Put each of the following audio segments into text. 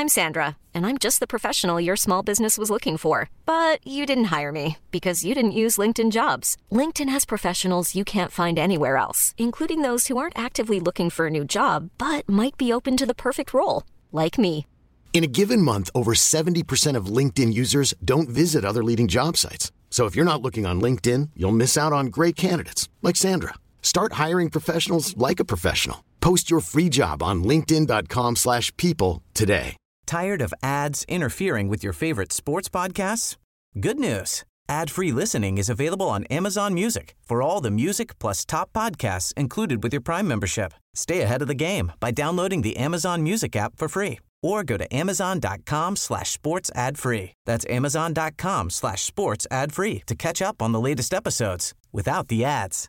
I'm Sandra, and I'm just the professional your small business was looking for. But you didn't hire me because you didn't use LinkedIn Jobs. LinkedIn has professionals you can't find anywhere else, including those who aren't actively looking for a new job, but might be open to the perfect role, like me. In a given month, over 70% of LinkedIn users don't visit other leading job sites. So if you're not looking on LinkedIn, you'll miss out on great candidates like Sandra. Start hiring professionals like a professional. Post your free job on linkedin.com/people today. Tired of ads interfering with your favorite sports podcasts? Good news. Ad-free listening is available on Amazon Music for all the music plus top podcasts included with your Prime membership. Stay ahead of the game by downloading the Amazon Music app for free or go to amazon.com/sports ad free. That's amazon.com/sports ad free to catch up on the latest episodes without the ads.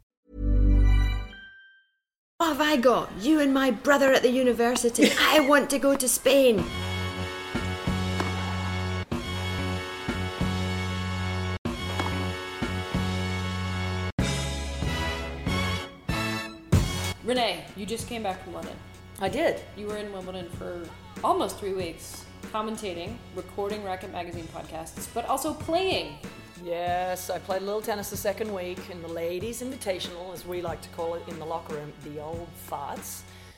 What have I got? You and my brother at the university. I want to go to Spain. Renee, you just came back from London. I did. You were in Wimbledon for almost 3 weeks, commentating, recording Racket Magazine podcasts, but also playing. Yes, I played a little tennis the second week in the Ladies Invitational, as we like to call it in the locker room, the old farts.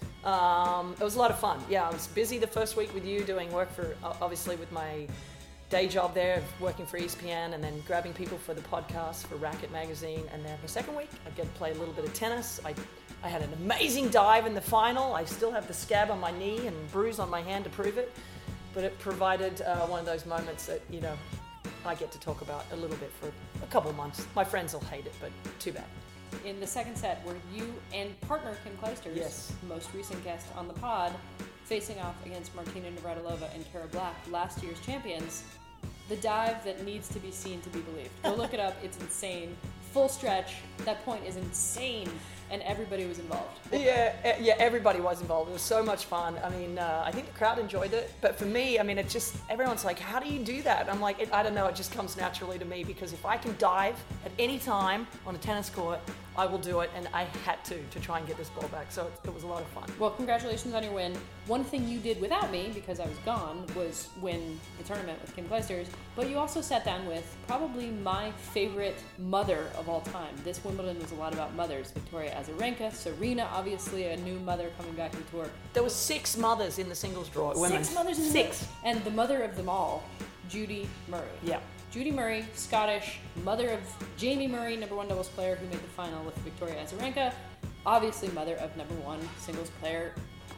It was a lot of fun. Yeah, I was busy the first week with you doing work for, obviously with my day job there, working for ESPN and then grabbing people for the podcast for Racket Magazine. And then the second week, I get to play a little bit of tennis. I had an amazing dive in the final. I still have the scab on my knee and bruise on my hand to prove it. But it provided one of those moments that, you know, I get to talk about a little bit for a couple of months. My friends will hate it, but too bad. In the second set, were you and partner Kim Clijsters, yes, most recent guest on the pod, facing off against Martina Navratilova and Cara Black, last year's champions. The dive that needs to be seen to be believed. Go look it up. It's insane. Full stretch. That point is insane. And everybody was involved. Yeah, everybody was involved. It was so much fun. I mean, I think the crowd enjoyed it. But for me, I mean, it just, everyone's like, how do you do that? And I'm like, I don't know, it just comes naturally to me because if I can dive at any time on a tennis court, I will do it. And I had to try and get this ball back. So it was a lot of fun. Well, congratulations on your win. One thing you did without me, because I was gone, was win the tournament with Kim Clijsters. But you also sat down with probably my favorite mother of all time. This Wimbledon was a lot about mothers. Victoria Azarenka, Serena, obviously a new mother coming back to the tour. There were 6 mothers in the singles draw. Women. 6 mothers in the 6. And the mother of them all, Judy Murray. Yeah. Judy Murray, Scottish, mother of Jamie Murray, number 1 doubles player who made the final with Victoria Azarenka. Obviously mother of number 1 singles player,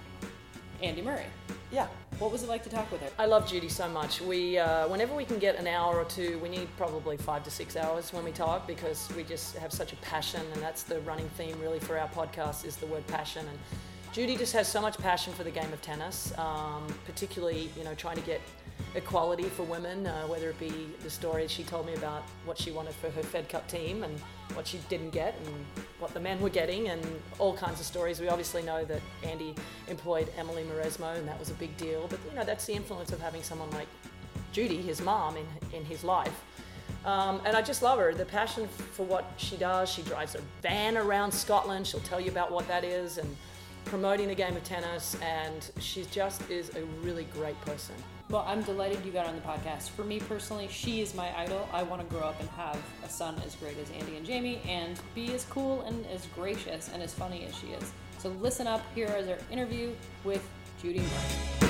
Andy Murray. Yeah. What was it like to talk with her? I love Judy so much. We, whenever we can get an hour or two, we need probably 5 to 6 hours when we talk because we just have such a passion, and that's the running theme really for our podcast is the word passion. And Judy just has so much passion for the game of tennis, particularly, you know, trying to get equality for women, whether it be the stories she told me about what she wanted for her Fed Cup team and what she didn't get and what the men were getting and all kinds of stories. We obviously know that Andy employed Emily Mauresmo and that was a big deal, but you know, that's the influence of having someone like Judy, his mom, in his life. And I just love her, the passion for what she does. She drives a van around Scotland. She'll tell you about what that is and promoting the game of tennis, and she just is a really great person. Well, I'm delighted you got on the podcast. For me personally, she is my idol. I want to grow up and have a son as great as Andy and Jamie and be as cool and as gracious and as funny as she is. So listen up. Here is our interview with Judy Murray.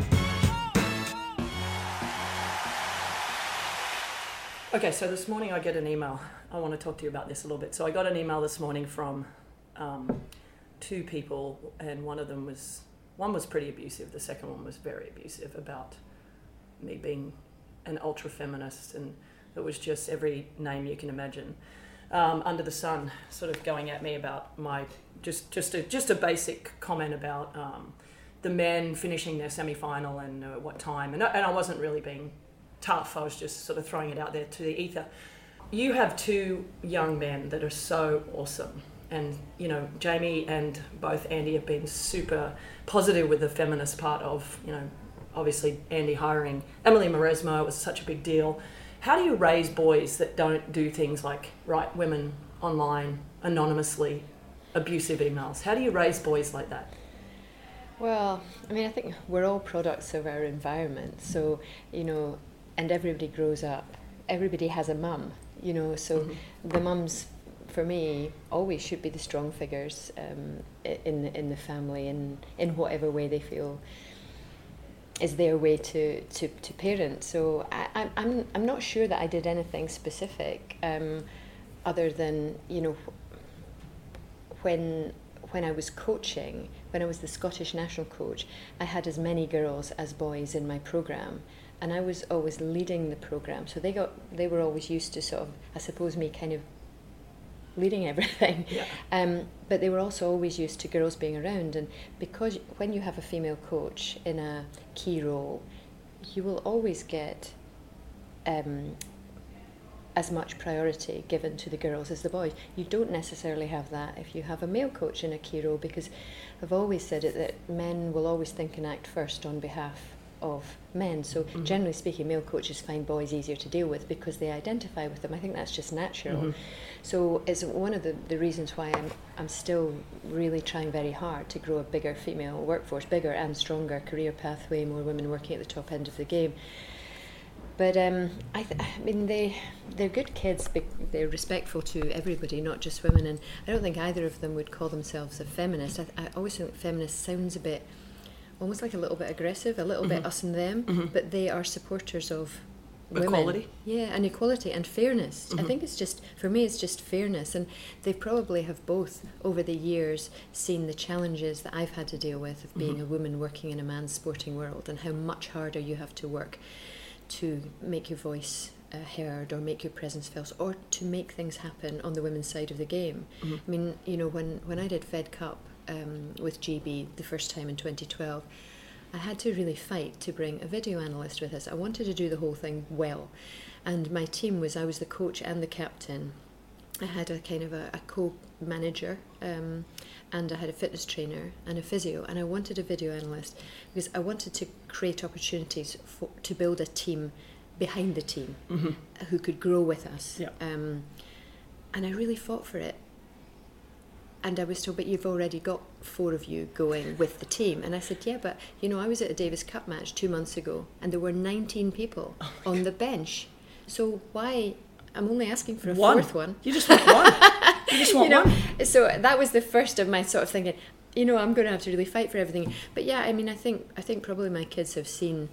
Okay, so this morning I get an email. I want to talk to you about this a little bit. So I got an email this morning from 2 people, and one was pretty abusive. The second one was very abusive about me being an ultra feminist, and it was just every name you can imagine under the sun, sort of going at me about my just a basic comment about the men finishing their semi-final and what time, and I wasn't really being tough. I was just sort of throwing it out there to the ether. You have 2 young men that are so awesome. And, you know, Jamie and both Andy have been super positive with the feminist part of, you know, obviously Andy hiring Emily Mauresmo was such a big deal. How do you raise boys that don't do things like write women online anonymously, abusive emails? How do you raise boys like that? Well, I mean, I think we're all products of our environment. So, and everybody grows up. Everybody has a mum, so the mums, for me, always should be the strong figures in the family, in whatever way they feel is their way to parent. So I'm not sure that I did anything specific, other than when I was coaching, when I was the Scottish national coach, I had as many girls as boys in my programme, and I was always leading the programme. So they were always used to sort of, I suppose, me kind of leading everything. Yeah. But they were also always used to girls being around, and because when you have a female coach in a key role, you will always get as much priority given to the girls as the boys. You don't necessarily have that if you have a male coach in a key role, because I've always said it that men will always think and act first on behalf of men. So generally speaking, male coaches find boys easier to deal with because they identify with them. I think that's just natural. So it's one of the reasons why I'm still really trying very hard to grow a bigger female workforce, bigger and stronger career pathway, more women working at the top end of the game. But I mean, they're good kids. They're respectful to everybody, not just women. And I don't think either of them would call themselves a feminist. I always think feminist sounds a bit, almost like a little bit aggressive, a little bit us and them. But they are supporters of women. Equality. Yeah, and equality and fairness. I think it's just, for me, it's just fairness. And they probably have both, over the years, seen the challenges that I've had to deal with of being a woman working in a man's sporting world, and how much harder you have to work to make your voice heard, or make your presence felt, or to make things happen on the women's side of the game. I mean, when I did Fed Cup with GB the first time in 2012, I had to really fight to bring a video analyst with us. I wanted to do the whole thing well, and my team was, I was the coach and the captain. I had a kind of a co-manager, and I had a fitness trainer and a physio, and I wanted a video analyst because I wanted to create opportunities to build a team behind the team who could grow with us. Yeah. And I really fought for it. And I was told, but you've already got 4 of you going with the team. And I said, yeah, but I was at a Davis Cup match 2 months ago, and there were 19 people on the bench. So why? I'm only asking for a fourth one. You just want one. You just want one. So that was the first of my sort of thinking, I'm going to have to really fight for everything. But yeah, I mean, I think probably my kids have seen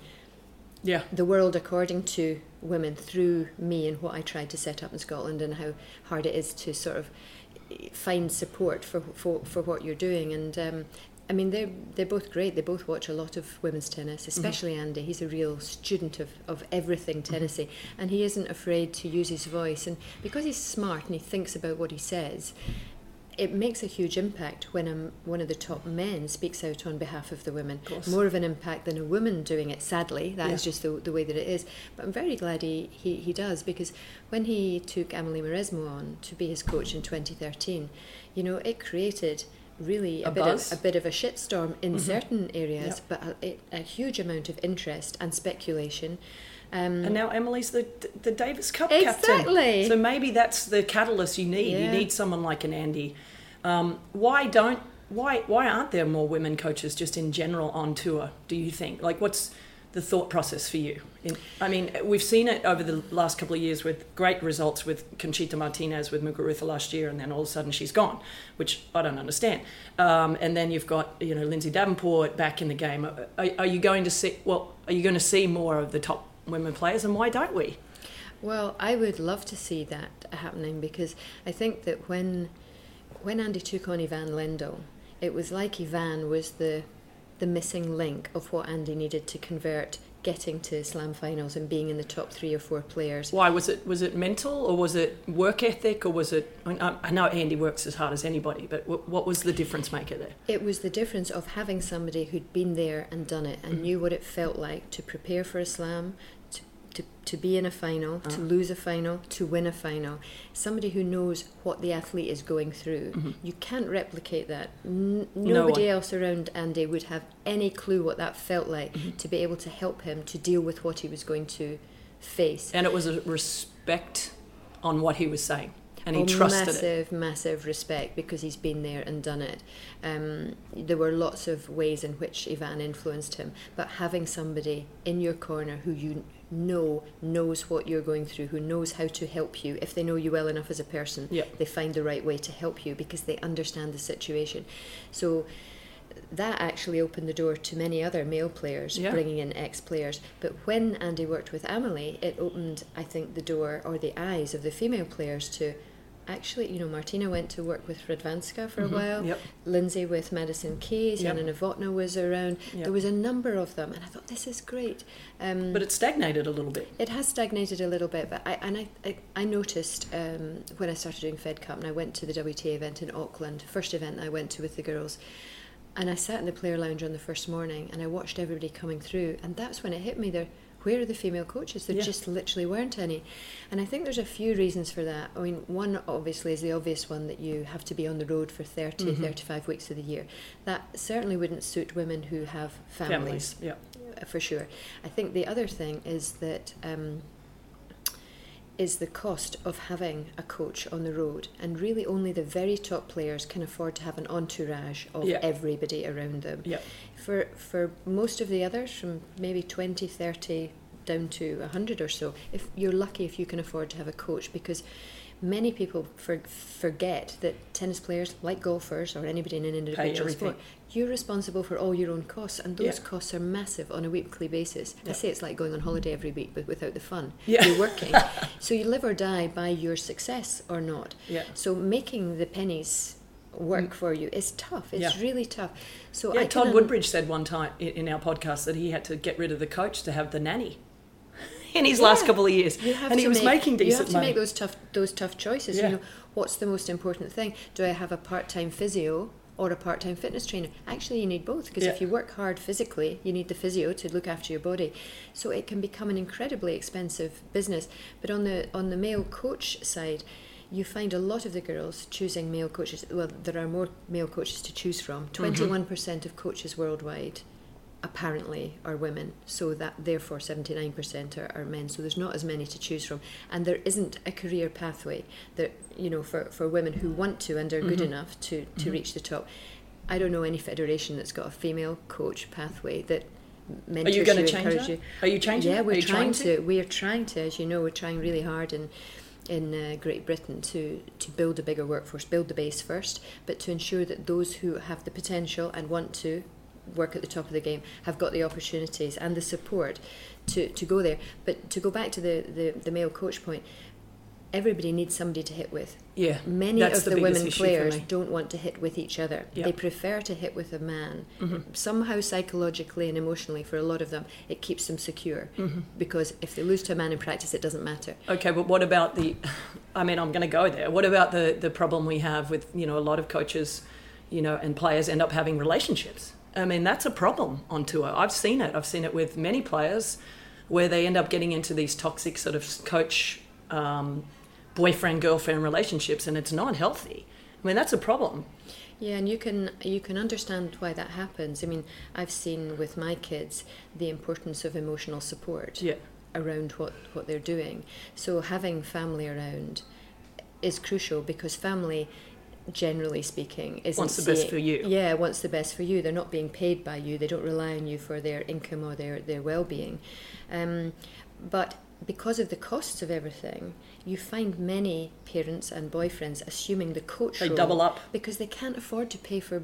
the world according to women through me and what I tried to set up in Scotland, and how hard it is to sort of find support for what you're doing. And I mean, they're both great. They both watch a lot of women's tennis, especially Andy. He's a real student of everything tennis-y, and he isn't afraid to use his voice. And because he's smart and he thinks about what he says, it makes a huge impact when one of the top men speaks out on behalf of the women. More of an impact than a woman doing it, sadly. That is just the way that it is. But I'm very glad he does, because when he took Amélie Mauresmo on to be his coach in 2013, it created really a bit of a shitstorm in certain areas, but a huge amount of interest and speculation. And now Emily's the Davis Cup captain. So maybe that's the catalyst you need. You need someone like an Andy. Why aren't there more women coaches just in general on tour, do you think? Like, what's the thought process for you? I mean, we've seen it over the last couple of years with great results with Conchita Martinez with Muguruza last year, and then all of a sudden she's gone, which I don't understand. And then you've got Lindsay Davenport back in the game. Are you going to see more of the top women players, and why don't we? Well, I would love to see that happening, because I think that when Andy took on Ivan Lendl, it was like Ivan was the missing link of what Andy needed to convert, getting to slam finals and being in the top 3 or 4 players. Why? Was it mental, or was it work ethic, or was it... I know Andy works as hard as anybody, but what was the difference maker there? It was the difference of having somebody who'd been there and done it and knew what it felt like to prepare for a slam, to be in a final, to lose a final, to win a final. Somebody who knows what the athlete is going through. You can't replicate that. Nobody else around Andy would have any clue what that felt like, to be able to help him to deal with what he was going to face. And it was a respect on what he was saying. And he trusted massive respect, because he's been there and done it. There were lots of ways in which Ivan influenced him, but having somebody in your corner who you knows what you're going through, who knows how to help you, if they know you well enough as a person, they find the right way to help you because they understand the situation. So that actually opened the door to many other male players, bringing in ex-players. But when Andy worked with Amelie, it opened, I think, the door or the eyes of the female players to actually, Martina went to work with Radwanska for a while, Lindsay with Madison Keys, Jana Novotná was around. There was a number of them, and I thought, this is great. But it stagnated a little bit. It has stagnated a little bit, but I noticed when I started doing Fed Cup, and I went to the WTA event in Auckland, first event I went to with the girls, and I sat in the player lounge on the first morning, and I watched everybody coming through, and that's when it hit me. Where are the female coaches? There just literally weren't any. And I think there's a few reasons for that. I mean, one obviously is the obvious one, that you have to be on the road for 30, 35 weeks of the year. That certainly wouldn't suit women who have families. For sure. I think the other thing is that is the cost of having a coach on the road, and really only the very top players can afford to have an entourage of everybody around them. For most of the others, from maybe 20, 30 down to 100 or so, if you're lucky if you can afford to have a coach, because many people forget that tennis players, like golfers or anybody in an individual sport, you're responsible for all your own costs, and those costs are massive on a weekly basis. I say it's like going on holiday every week, but without the fun. You're working. So you live or die by your success or not. So making the pennies work for you is tough. It's really tough. So Todd Woodbridge said one time in our podcast that he had to get rid of the coach to have the nanny in his last couple of years, and he was making decent money. You have to make those tough choices. What's the most important thing? Do I have a part-time physio or a part-time fitness trainer? Actually, you need both, because if you work hard physically, you need the physio to look after your body. So it can become an incredibly expensive business. But on the male coach side, you find a lot of the girls choosing male coaches. Well, there are more male coaches to choose from. 21% of coaches worldwide apparently are women, so that therefore 79% are men, so there's not as many to choose from, and there isn't a career pathway that, for women who want to and are good enough to reach the top. I don't know any federation that's got a female coach pathway that mentors you, encourages you. Are you changing? Yeah, we're trying to. We are trying to, as you know, we're trying really hard in Great Britain to build a bigger workforce, build the base first, but to ensure that those who have the potential and want to work at the top of the game have got the opportunities and the support to go there. But to go back to the male coach point, everybody needs somebody to hit with. Many of the women players don't want to hit with each other. They prefer to hit with a man. Somehow psychologically and emotionally, for a lot of them, it keeps them secure, because if they lose to a man in practice, it doesn't matter. Okay, but what about I'm going to go there. What about the problem we have with, a lot of coaches, and players end up having relationships? I mean, that's a problem on tour. I've seen it. I've seen it with many players where they end up getting into these toxic sort of coach boyfriend-girlfriend relationships, and it's not healthy. I mean, that's a problem. Yeah, and you can understand why that happens. I mean, I've seen with my kids the importance of emotional support around what they're doing. So having family around is crucial, because family, generally speaking, wants the best for you. Yeah, wants the best for you. They're not being paid by you. They don't rely on you for their income or their well-being. But because of the costs of everything, you find many parents and boyfriends assuming the coach role. They double up because they can't afford to pay for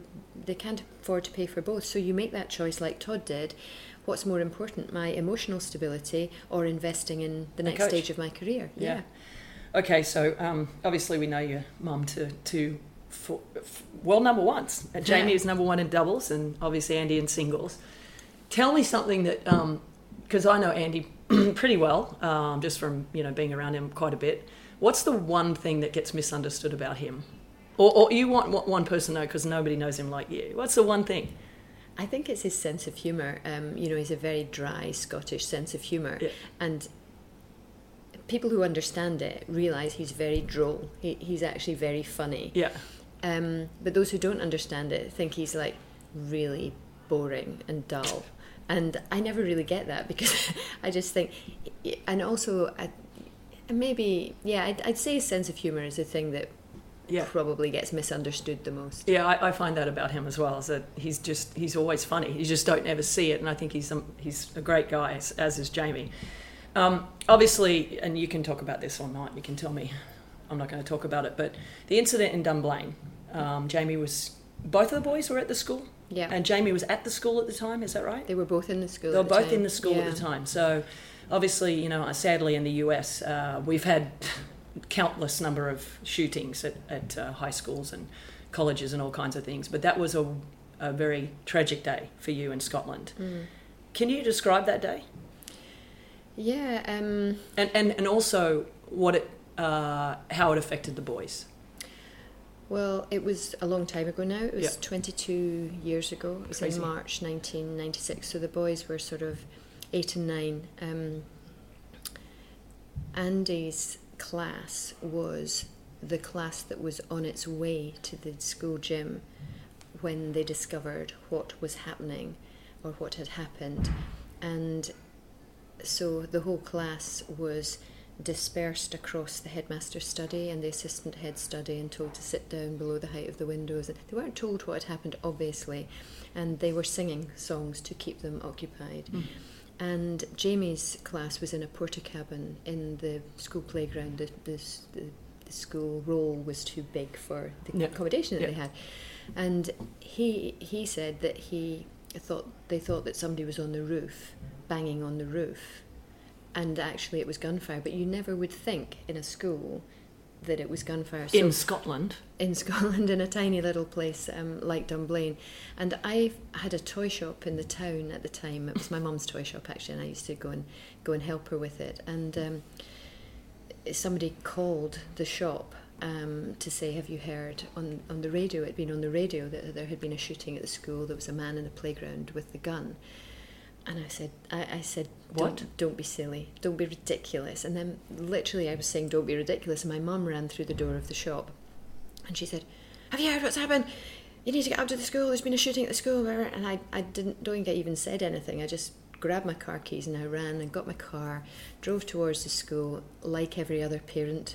both. So you make that choice, like Todd did. What's more important, my emotional stability or investing in the next stage of my career? Yeah. Okay, so obviously we know your mum to world number ones. Jamie is number one in doubles, and obviously Andy in singles. Tell me something that, because I know Andy pretty well, just from being around him quite a bit. What's the one thing that gets misunderstood about him, or you want one person to know because nobody knows him like you? What's the one thing? I think it's his sense of humour. He's a very dry Scottish sense of humour, and people who understand it realise he's very droll. He's actually very funny. But those who don't understand it think he's like really boring and dull. And I never really get that, because I just think, and also And maybe, yeah, I'd say sense of humour is the thing that probably gets misunderstood the most. Yeah, I find that about him as well, is that he's always funny. You just don't ever see it, and I think he's a great guy, as is Jamie. Obviously, and you can talk about this or not, you can tell me, I'm not going to talk about it, but the incident in Dunblane, both of the boys were at the school? Yeah. And Jamie was at the school at the time, is that right? They were both in the school They were at the both time. in the school at the time. So obviously, sadly in the US, we've had countless number of shootings at high schools and colleges and all kinds of things. But that was a very tragic day for you in Scotland. Can you describe that day? Yeah. And also how it affected the boys. Well, it was a long time ago now. It was 22 years ago. It was in March 1996. So the boys were sort of 8 and 9. Andy's class was the class that was on its way to the school gym when they discovered what was happening or what had happened. And so the whole class was dispersed across the headmaster's study and the assistant head study and told to sit down below the height of the windows. They weren't told what had happened, obviously, and they were singing songs to keep them occupied. And Jamie's class was in a porta-cabin in the school playground. The school roll was too big for the accommodation that they had. And he said that they thought that somebody was on the roof, banging on the roof. And actually it was gunfire, but you never would think in a school that it was gunfire. So in Scotland, in a tiny little place like Dunblane. And I had a toy shop in the town at the time. It was my mum's toy shop, actually, and I used to go and help her with it. And somebody called the shop to say, have you heard on the radio, it'd been on the radio that there had been a shooting at the school. There was a man in the playground with the gun. And I said, don't be silly, don't be ridiculous. And then literally I was saying, don't be ridiculous. And my mum ran through the door of the shop and she said, have you heard what's happened? You need to get out to the school. There's been a shooting at the school. And I don't think I even said anything. I just grabbed my car keys and I ran and got my car, drove towards the school like every other parent,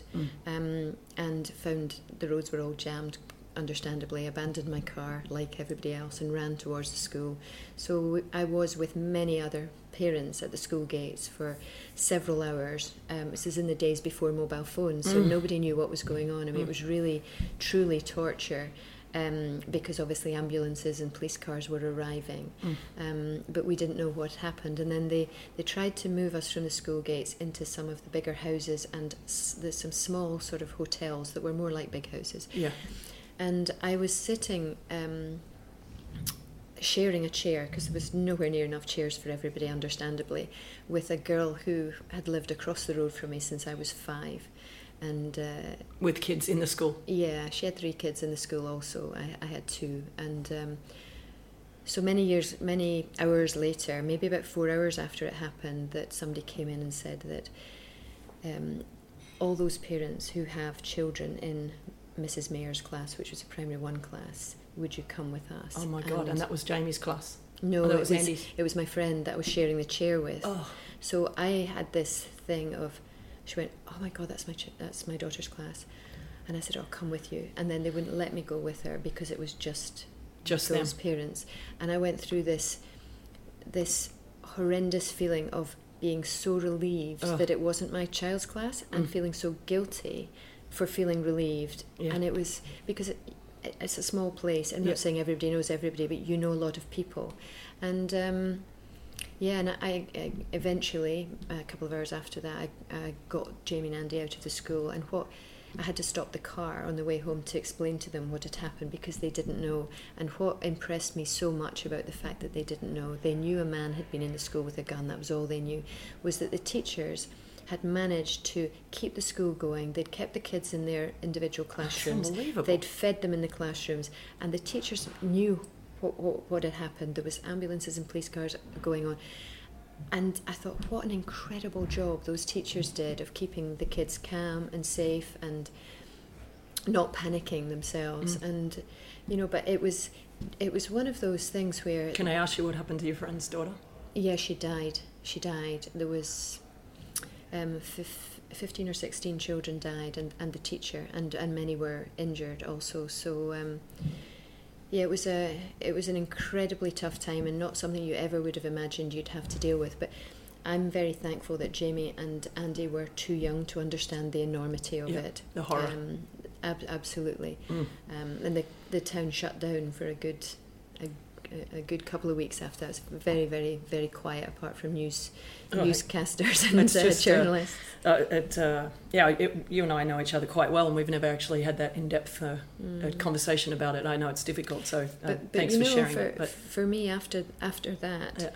and found the roads were all jammed. Understandably, abandoned my car like everybody else and ran towards the school. So I was with many other parents at the school gates for several hours. This is in the days before mobile phones, so nobody knew what was going on. I mean, it was really, truly torture, because obviously ambulances and police cars were arriving, but we didn't know what happened. And then they tried to move us from the school gates into some of the bigger houses and there's some small sort of hotels that were more like big houses. Yeah. And I was sitting, sharing a chair, because there was nowhere near enough chairs for everybody, understandably, with a girl who had lived across the road from me since I was 5. And with kids in the school? Yeah, she had 3 kids in the school also. I had 2. And so many hours later, maybe about 4 hours after it happened, that somebody came in and said that all those parents who have children in Mrs. Mayer's class, which was a primary 1 class, would you come with us? Oh my God, and that was Jamie's class? No, it was Andy's. It was my friend that I was sharing the chair with. Oh. So I had this thing of, she went, oh my God, that's my daughter's class. And I said, I'll come with you. And then they wouldn't let me go with her because it was just those parents. And I went through this horrendous feeling of being so relieved that it wasn't my child's class and feeling so guilty for feeling relieved. And it was because it's a small place. I'm not saying everybody knows everybody, but you know a lot of people. And and I eventually, a couple of hours after that, I got Jamie and Andy out of the school, and I had to stop the car on the way home to explain to them what had happened because they didn't know. And what impressed me so much about the fact that they didn't know, they knew a man had been in the school with a gun, that was all they knew, was that the teachers had managed to keep the school going. They'd kept the kids in their individual classrooms. That's unbelievable. They'd fed them in the classrooms, and the teachers knew what had happened. There was ambulances and police cars going on. And I thought, what an incredible job those teachers did of keeping the kids calm and safe and not panicking themselves. And, but it was one of those things where... Can I ask you what happened to your friend's daughter? Yeah, she died. There was 15 or 16 children died, and the teacher, and many were injured also. So yeah, it was an incredibly tough time, and not something you ever would have imagined you'd have to deal with. But I'm very thankful that Jamie and Andy were too young to understand the enormity of it. The horror. Absolutely. And the town shut down for a good couple of weeks after that. It was very, very, very quiet, apart from newscasters and journalists. You and I know each other quite well, and we've never actually had that in-depth conversation about it. I know it's difficult, so thanks for sharing it. But for me, after that,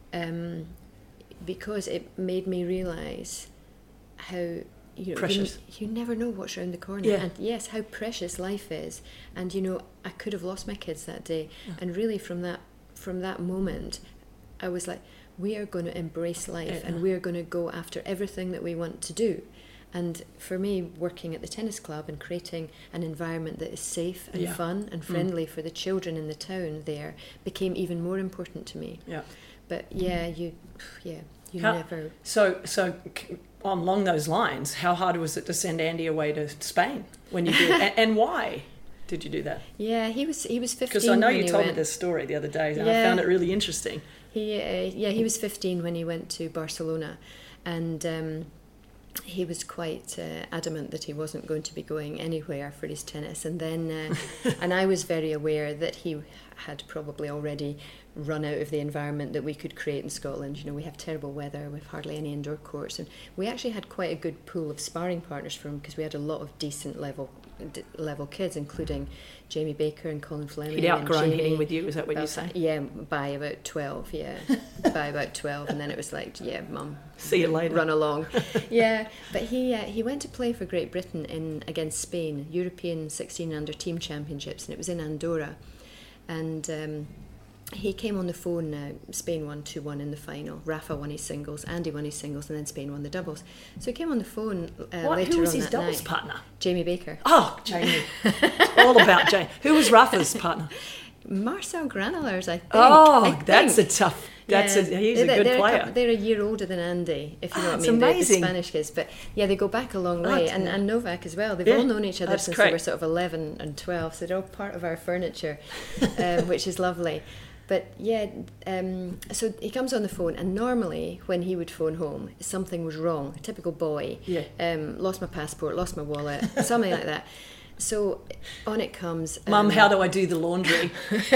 because it made me realise how precious. You never know what's around the corner. Yeah. And yes, how precious life is. And I could have lost my kids that day. And really from that moment, I was like, we are going to embrace life, and we are going to go after everything that we want to do. And for me, working at the tennis club and creating an environment that is safe and fun and friendly for the children in the town there became even more important to me. Yeah. But you never. So along those lines, how hard was it to send Andy away to Spain when you did, and why did you do that? Yeah, he was 15. Because I know you told me this story the other day, and I found it really interesting. He was 15 when he went to Barcelona, and he was quite adamant that he wasn't going to be going anywhere for his tennis. And then, and I was very aware that he had probably already run out of the environment that we could create in Scotland. We have terrible weather, we have hardly any indoor courts, and we actually had quite a good pool of sparring partners for him, because we had a lot of decent level kids, including Jamie Baker and Colin Fleming. He'd outgrown hitting with you, is that what you're saying? Yeah, by about 12, by about 12, and then it was like, Mum, see you later, run along. But he went to play for Great Britain against Spain, European 16 under team championships, and it was in Andorra, and he came on the phone. Spain won 2-1 in the final. Rafa won his singles, Andy won his singles, and then Spain won the doubles. So he came on the phone later on that night. Who was his doubles partner? Jamie Baker. Oh, Jamie. It's all about Jamie. Who was Rafa's partner? Marcel Granellers, I think. Oh, that's a tough... he's a good player. They're a year older than Andy, if you know what I mean. Amazing. The Spanish kids. But yeah, they go back a long way. And Novak as well. They've all known each other since they were sort of 11 and 12. So they're all part of our furniture, which is lovely. But so he comes on the phone, and normally when he would phone home, something was wrong. A typical boy. Lost my passport, lost my wallet, something like that. So on it comes. Mum, how do I do the laundry?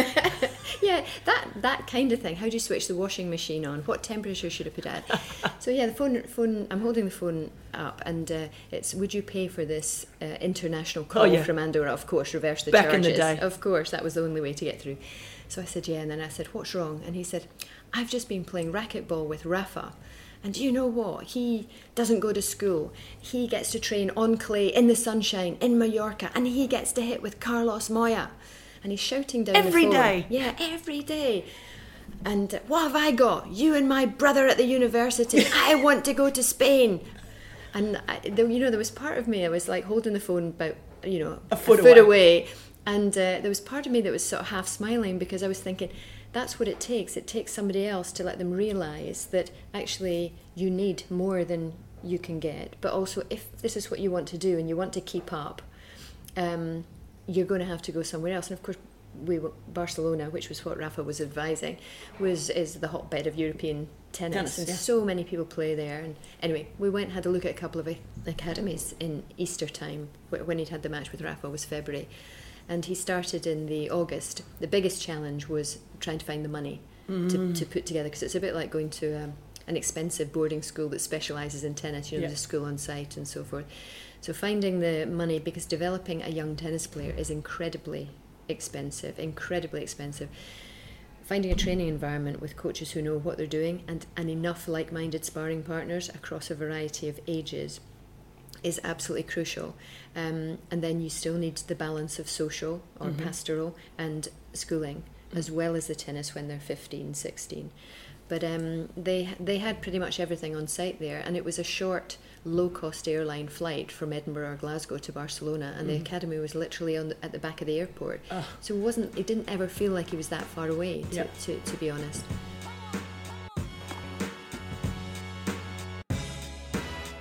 that kind of thing. How do you switch the washing machine on? What temperature should I put at? So the phone. I'm holding the phone up, and it's, would you pay for this international call from Andorra? Of course, reverse the charges. Back in the day. Of course, that was the only way to get through. So I said, and then I said, what's wrong? And he said, I've just been playing racquetball with Rafa. And do you know what? He doesn't go to school. He gets to train on clay in the sunshine in Mallorca, and he gets to hit with Carlos Moya. And he's shouting down every the phone. day. Yeah, every day. And what have I got? You and my brother at the university. I want to go to Spain. And there was part of me, I was like holding the phone about a foot away. And there was part of me that was sort of half smiling, because I was thinking, that's what it takes. It takes somebody else to let them realise that actually you need more than you can get. But also, if this is what you want to do and you want to keep up, you're going to have to go somewhere else. And of course, Barcelona, which was what Rafa was advising, is the hotbed of European tennis, and so many people play there. And anyway, we went and had a look at a couple of academies in Easter time. When he'd had the match with Rafa was February. And he started in the August. The biggest challenge was trying to find the money to put together, because it's a bit like going to an expensive boarding school that specialises in tennis. There's a school on site and so forth. So finding the money, because developing a young tennis player is incredibly expensive. Finding a training environment with coaches who know what they're doing, and enough like-minded sparring partners across a variety of ages is absolutely crucial. And then you still need the balance of social or pastoral and schooling, as well as the tennis when they're 15, 16. But they had pretty much everything on site there, and it was a short, low-cost airline flight from Edinburgh or Glasgow to Barcelona, and the academy was literally at the back of the airport. So it didn't ever feel like it was that far away, to be honest.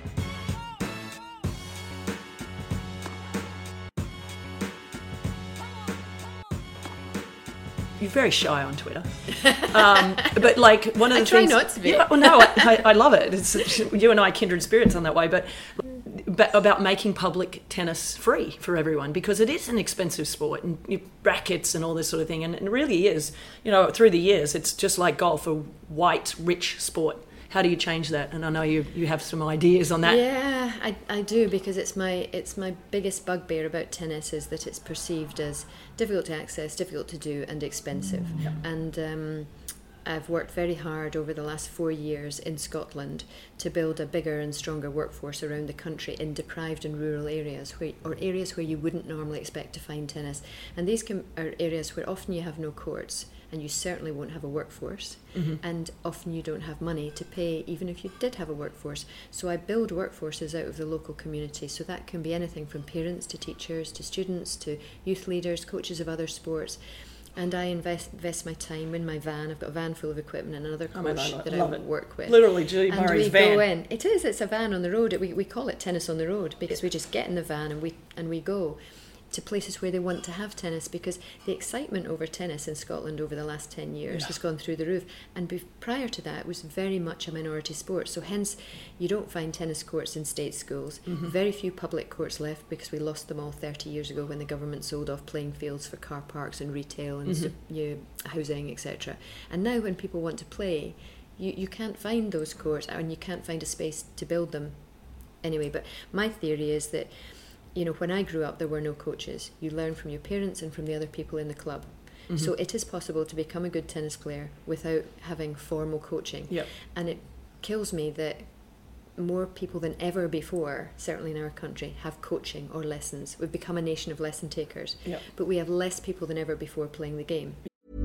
you're very shy on Twitter. But like one of the I try things... not to be. Yeah, well, no, I love it. It's, you and I are kindred spirits on that way. But about making public tennis free for everyone, because it is an expensive sport, and rackets and all this sort of thing. And it really is, through the years, it's just like golf, a white, rich sport. How do you change that? And I know you have some ideas on that. Yeah, I do, because it's my biggest bugbear about tennis is that it's perceived as difficult to access, difficult to do, and expensive. Yeah. And I've worked very hard over the last 4 years in Scotland to build a bigger and stronger workforce around the country in deprived and rural areas, or areas where you wouldn't normally expect to find tennis. And these are areas where often you have no courts, and you certainly won't have a workforce, and often you don't have money to pay even if you did have a workforce. So I build workforces out of the local community, so that can be anything from parents to teachers to students to youth leaders, coaches of other sports. And I invest my time in my van. I've got a van full of equipment and another coach that I work with. Literally, Julie Murray's van. And we go in. It's a van on the road. We call it tennis on the road, because we just get in the van and we go to places where they want to have tennis, because the excitement over tennis in Scotland over the last 10 years has gone through the roof. And prior to that, it was very much a minority sport. So hence, you don't find tennis courts in state schools. Very few public courts left, because we lost them all 30 years ago when the government sold off playing fields for car parks and retail and housing, etc. And now when people want to play, you can't find those courts, and you can't find a space to build them anyway. But my theory is that, when I grew up, there were no coaches. You learn from your parents and from the other people in the club. So it is possible to become a good tennis player without having formal coaching. Yep. And it kills me that more people than ever before, certainly in our country, have coaching or lessons. We've become a nation of lesson takers. Yep. But we have less people than ever before playing the game.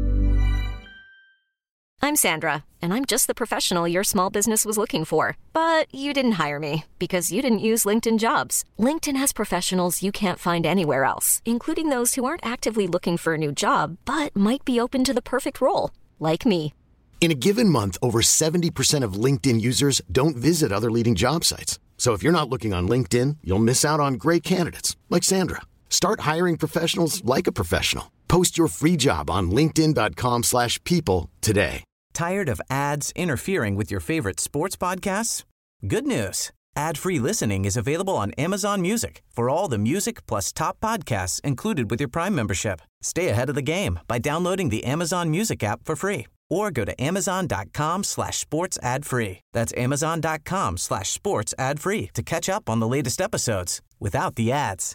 I'm Sandra, and I'm just the professional your small business was looking for. But you didn't hire me because you didn't use LinkedIn Jobs. LinkedIn has professionals you can't find anywhere else, including those who aren't actively looking for a new job, but might be open to the perfect role, like me. In a given month, over 70% of LinkedIn users don't visit other leading job sites. So if you're not looking on LinkedIn, you'll miss out on great candidates like Sandra. Start hiring professionals like a professional. Post your free job on linkedin.com/people today. Tired of ads interfering with your favorite sports podcasts? Good news. Ad-free listening is available on Amazon Music for all the music plus top podcasts included with your Prime membership. Stay ahead of the game by downloading the Amazon Music app for free, or go to amazon.com/sports ad-free. That's amazon.com/sports ad-free to catch up on the latest episodes without the ads.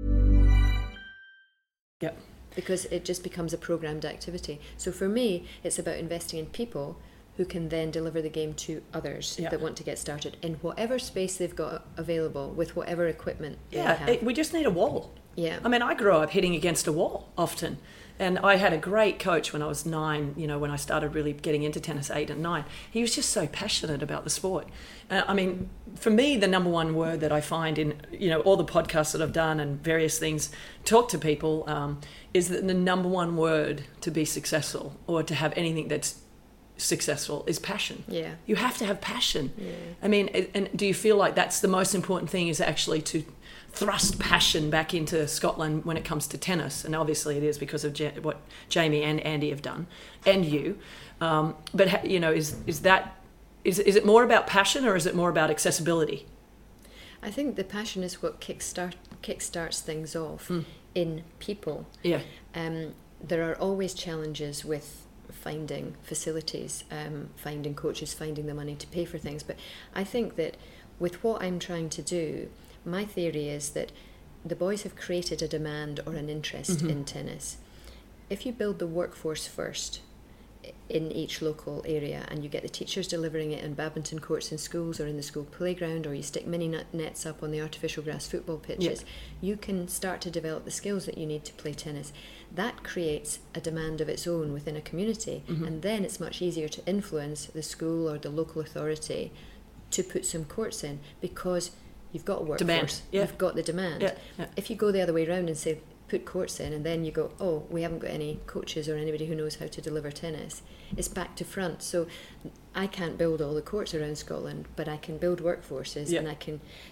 Yep. Because it just becomes a programmed activity. So for me, it's about investing in people who can then deliver the game to others that want to get started in whatever space they've got available with whatever equipment they have. We just need a wall. Yeah. I mean, I grew up hitting against a wall often. And I had a great coach when I was 9, when I started really getting into tennis, 8 and 9. He was just so passionate about the sport. I mean, for me, the number one word that I find in, all the podcasts that I've done and various things, talk to people, is that the number one word to be successful or to have anything that's successful is passion. Yeah. You have to have passion. Yeah. I mean, and do you feel like that's the most important thing, is actually to thrust passion back into Scotland when it comes to tennis? And obviously it is because of what Jamie and Andy have done, and you. But is it more about passion, or is it more about accessibility? I think the passion is what kickstarts things off in people. Yeah. There are always challenges with finding facilities, finding coaches, finding the money to pay for things. But I think that with what I'm trying to do, my theory is that the boys have created a demand or an interest in tennis. If you build the workforce first in each local area, and you get the teachers delivering it in badminton courts in schools or in the school playground, or you stick mini nets up on the artificial grass football pitches, you can start to develop the skills that you need to play tennis. That creates a demand of its own within a community, and then it's much easier to influence the school or the local authority to put some courts in, because you've got a workforce, demand. Yeah. You've got the demand. Yeah. Yeah. If you go the other way around and say put courts in, and then you go, oh, we haven't got any coaches or anybody who knows how to deliver tennis, it's back to front. So I can't build all the courts around Scotland, but I can build workforces, and I can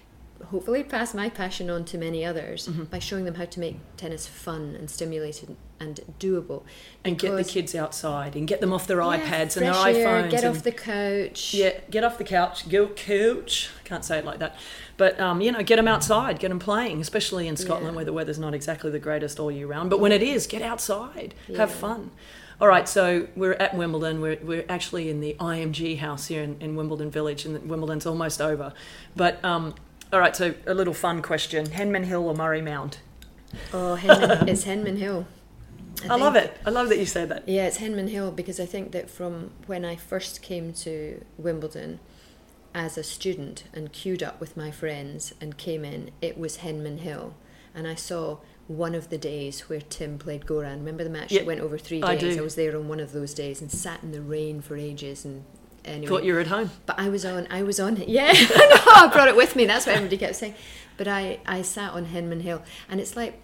hopefully pass my passion on to many others Mm-hmm. by showing them how to make tennis fun and stimulating and doable. And get the Because- kids outside and get them off their Yeah, iPads and their fresh air, iPhones. get and, off the couch. Yeah, get off the couch. Go couch. Can't say it like that. But, get them outside, get them playing, especially in Scotland Yeah. where the weather's not exactly the greatest all year round. But when it is, get outside, have Yeah. fun. All right, so we're at Wimbledon. We're actually in the IMG house here in Wimbledon Village, and Wimbledon's almost over. But, all right, so a little fun question. Henman Hill or Murray Mount? Oh, it's Henman Hill. I love it. I love that you said that. Yeah, it's Henman Hill because I think that from when I first came to Wimbledon as a student and queued up with my friends and came in, it was Henman Hill. And I saw one of the days where Tim played Goran. Remember the match Yeah, that went over 3 I days? do. I was there on one of those days and sat in the rain for ages. And anyway, Thought you were at home. but I was on it. Yeah, I know, I brought it with me. That's what everybody kept saying. But I sat on Henman Hill, and it's like,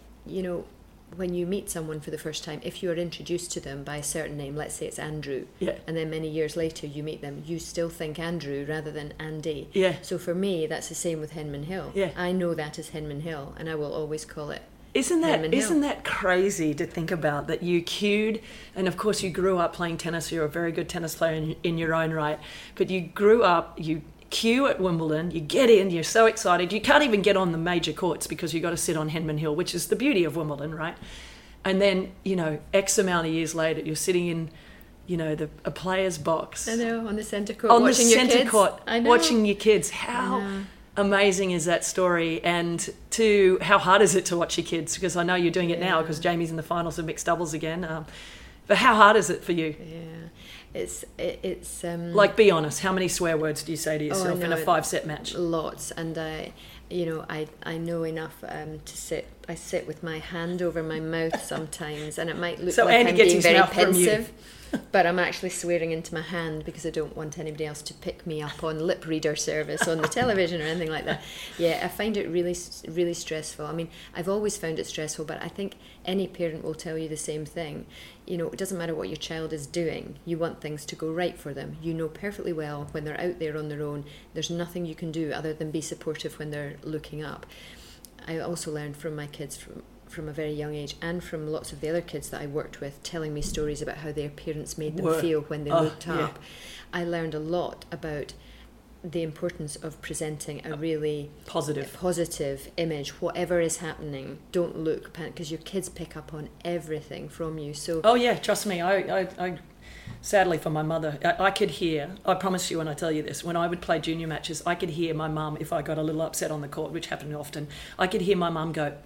when you meet someone for the first time, if you are introduced to them by a certain name, let's say it's Andrew, Yeah. and then many years later you meet them, you still think Andrew rather than Andy. Yeah. So for me, that's the same with Henman Hill. Yeah. I know that as Henman Hill, and I will always call it. Isn't Henman Hill. that crazy to think about, that you queued, and of course you grew up playing tennis, you're a very good tennis player in your own right, but you grew up, you queue at Wimbledon, you get in, you're so excited, you can't even get on the major courts because you've got to sit on Henman Hill, which is the beauty of Wimbledon, right? And then, X amount of years later, you're sitting in, a player's box. I know, on the centre court, On the watching your centre kids. court, I know. watching your kids. How amazing is that story? And how hard is it to watch your kids? Because I know you're doing it now because Jamie's in the finals of mixed doubles again. But how hard is it for you? Yeah, it's Like, be honest. How many swear words do you say to I yourself in know a 5-set match? lots, and I know enough to sit. I sit with my hand over my mouth sometimes, and it might look So like Andy I'm gets being his very mouth from you. pensive, but I'm actually swearing into my hand because I don't want anybody else to pick me up on lip reader service on the television or anything like that. Yeah, I find it really, really stressful. I mean, I've always found it stressful, but I think any parent will tell you the same thing. It doesn't matter what your child is doing. You want things to go right for them. You know perfectly well when they're out there on their own, there's nothing you can do other than be supportive when they're looking up. I also learned from my kids from a very young age, and from lots of the other kids that I worked with, telling me stories about how their parents made them feel when they looked up. I learned a lot about the importance of presenting a really positive image, whatever is happening. Don't look panic, because your kids pick up on everything from you. So Oh yeah, trust me. I sadly for my mother, I could hear. I promise you when I tell you this, when I would play junior matches, I could hear my mum, if I got a little upset on the court, which happened often, I could hear my mum go.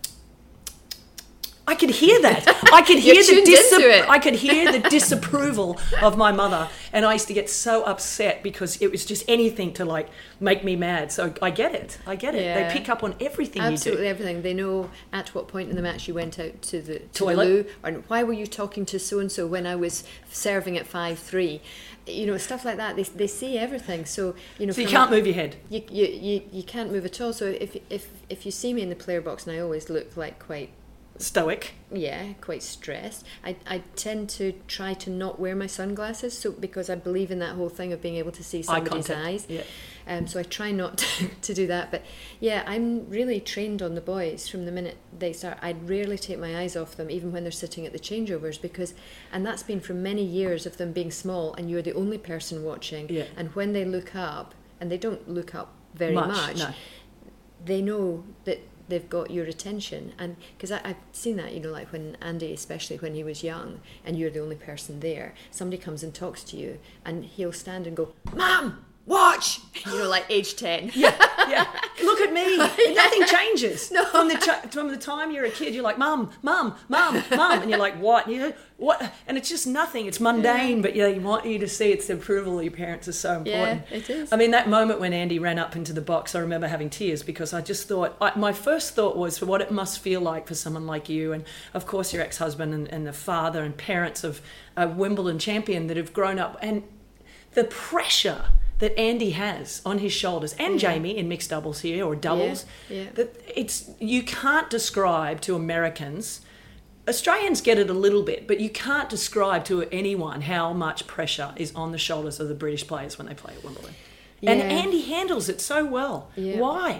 I could hear that. I could hear I could hear the disapproval of my mother, and I used to get so upset because it was just anything to make me mad. So I get it. Yeah. They pick up on everything absolutely you do. everything. They know at what point in the match you went out to the Toilet. loo, or why were you talking to so and so when I was serving at 5-3. Stuff like that. They see everything. So So you can't move your head. You can't move at all. So if you see me in the player box, and I always look like quite Stoic. quite stressed, I tend to try to not wear my sunglasses, because I believe in that whole thing of being able to see somebody's eyes. So I try not to do that. But yeah, I'm really trained on the boys from the minute they start. I'd rarely take my eyes off them, even when they're sitting at the changeovers, and that's been from many years of them being small and you're the only person watching. And when they look up, and they don't look up very much, no. they know that they've got your attention. And because I've seen that, like when Andy, especially when he was young and you're the only person there, somebody comes and talks to you and he'll stand and go, "Mom, watch," like age 10. Yeah. Look at me. And nothing changes. No. From the time you're a kid, you're like, Mum, and you're like, what? And what? And it's just nothing. It's mundane, but you want you to see it's the approval of your parents is so important. Yeah, it is. I mean, that moment when Andy ran up into the box, I remember having tears because I just thought, my first thought was for what it must feel like for someone like you, and of course your ex-husband and the father and parents of a Wimbledon champion that have grown up, and the pressure that Andy has on his shoulders, and Jamie in mixed doubles here, or doubles, that you can't describe to Americans. Australians get it a little bit, but you can't describe to anyone how much pressure is on the shoulders of the British players when they play at Wimbledon. And Andy handles it so well. Why?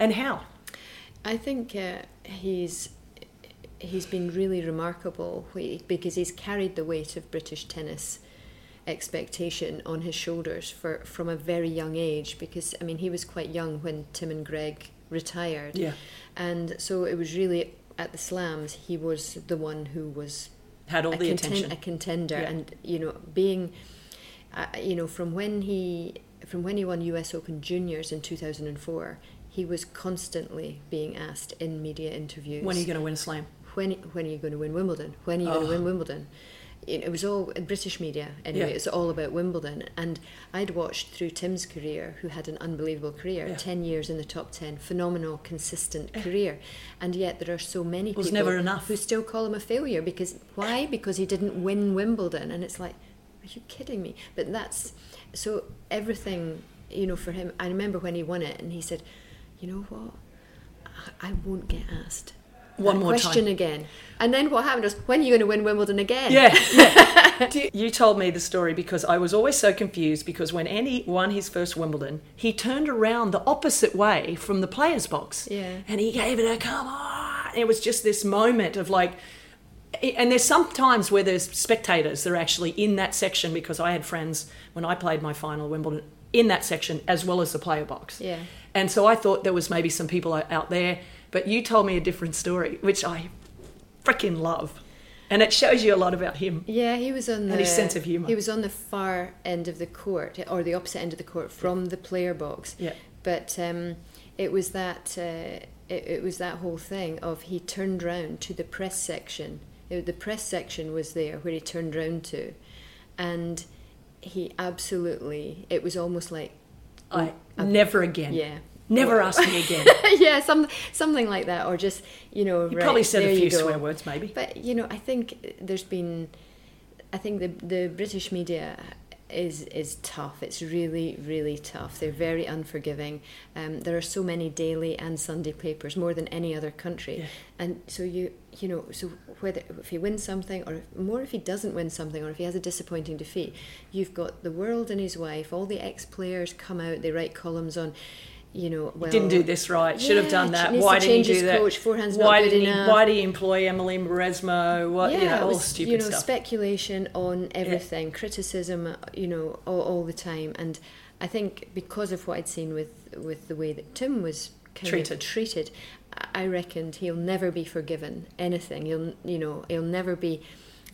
And how? I think he's been really remarkable because he's carried the weight of British tennis expectation on his shoulders from a very young age, because I mean he was quite young when Tim and Greg retired, and so it was really at the Slams he was the one who had all the attention, a contender, and being from when he won US Open Juniors in 2004, he was constantly being asked in media interviews, when are you going to win a Slam? When are you going to win Wimbledon? When are you going to win Wimbledon? It was all in British media anyway. It's all about Wimbledon. And I'd watched through Tim's career, who had an unbelievable career, 10 years in the top 10, phenomenal, consistent career. And yet there are so many people never enough. Who still call him a failure. Why? Because he didn't win Wimbledon. And it's like, are you kidding me? But that's, so everything, for him, I remember when he won it and he said, you know what, I won't get asked one more question again. And then what happened was, when are you going to win Wimbledon again? You told me the story because I was always so confused, because when Andy won his first Wimbledon, he turned around the opposite way from the players' box, and he gave it a come on. It was just this moment of like, and there's some times where there's spectators that are actually in that section, because I had friends when I played my final Wimbledon in that section as well as the player box. And so I thought there was maybe some people out there, but you told me a different story, which I freaking love. And it shows you a lot about him. Yeah, he was on and his sense of humour. He was on the far end of the court, or the opposite end of the court from the player box. But it was that it was that whole thing of he turned round to the press section. The press section was there where he turned round to, and he absolutely, it was almost like, never again. Never ask me again. Something like that, or just, he probably said a few swear words maybe. But, I think the British media is tough. It's really, really tough. They're very unforgiving. There are so many daily and Sunday papers, more than any other country. And so so whether if he wins something, or more if he doesn't win something, or if he has a disappointing defeat, you've got the World and his wife, all the ex-players come out, they write columns on, well, he didn't do this right, should have done that, why didn't he do that, coach, forehand's why didn't he, why did he employ Emily Mauresmo, all stupid stuff, speculation on everything, criticism, all the time. And I think because of what I'd seen with the way that Tim was treated, I reckoned he'll never be forgiven anything. He'll never be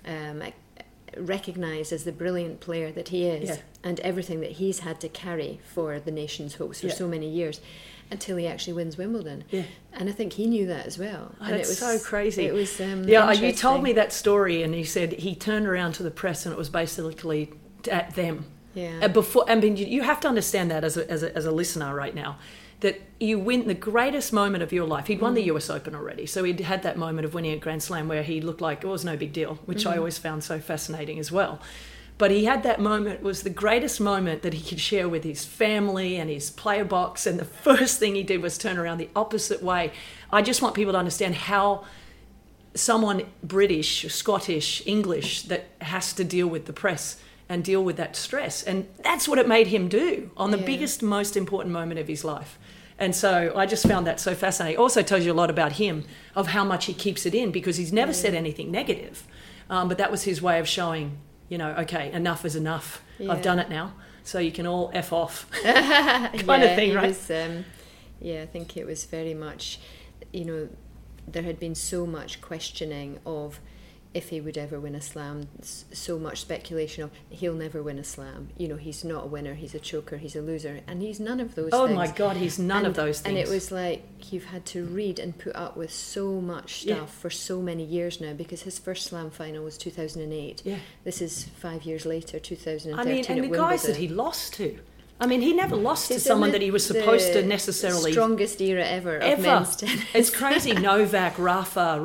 recognised as the brilliant player that he is, and everything that he's had to carry for the nation's hopes for so many years, until he actually wins Wimbledon. And I think he knew that as well. And it was so crazy. It was you told me that story, and he said he turned around to the press, and it was basically at them. Before, I mean, you have to understand that as a listener right now, that you win the greatest moment of your life. He'd won the US Open already, so he'd had that moment of winning a Grand Slam where he looked like it was no big deal, which I always found so fascinating as well. But he had that moment, it was the greatest moment that he could share with his family and his player box, and the first thing he did was turn around the opposite way. I just want people to understand how someone British, Scottish, English, that has to deal with the press and deal with that stress. And that's what it made him do on the biggest, most important moment of his life. And so I just found that so fascinating. Also tells you a lot about him, of how much he keeps it in, because he's never said anything negative. But that was his way of showing, okay, enough is enough. I've done it now. So you can all F off kind of thing, right? Was, I think it was very much, there had been so much questioning of if he would ever win a Slam, so much speculation of he'll never win a Slam. He's not a winner, he's a choker, he's a loser, and he's none of those things. Oh my God, he's none of those things. And it was like you've had to read and put up with so much stuff for so many years now, because his first Slam final was 2008. This is 5 years later, 2013. I mean, and the guys that he lost to. I mean, he never lost to someone that he was supposed to necessarily... Strongest era ever of men's tennis. It's crazy. Novak, Rafa,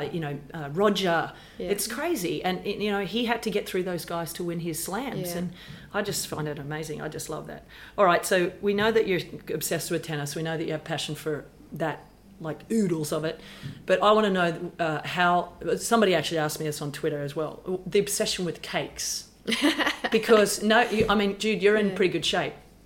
Roger. It's crazy. And, he had to get through those guys to win his slams. And I just find it amazing. I just love that. All right, so we know that you're obsessed with tennis. We know that you have passion for that, like oodles of it. But I want to know how... Somebody actually asked me this on Twitter as well. The obsession with cakes. Because Jude, you're in pretty good shape